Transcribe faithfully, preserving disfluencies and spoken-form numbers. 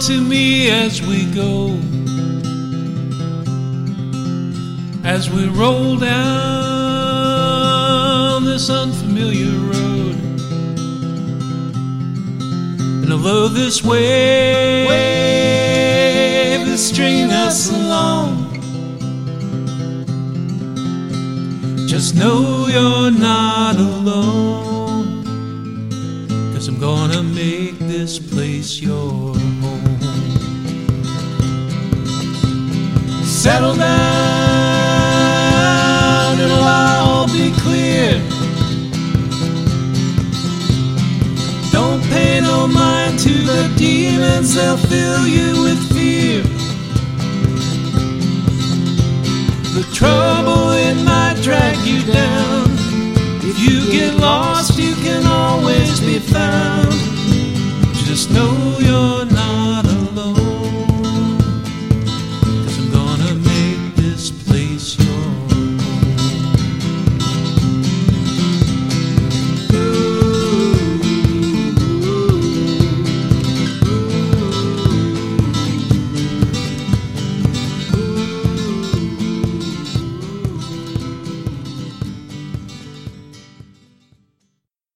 to me as we go, as we roll down this unfamiliar road. And although this wave, wave is stringing us along, just know you're not alone, 'cause I'm gonna make this place your home. Settle down, it'll all be clear. Don't pay no mind to the demons, they'll fill you with fear. The trouble, it might drag you down. If you get lost, you can always be found. Just know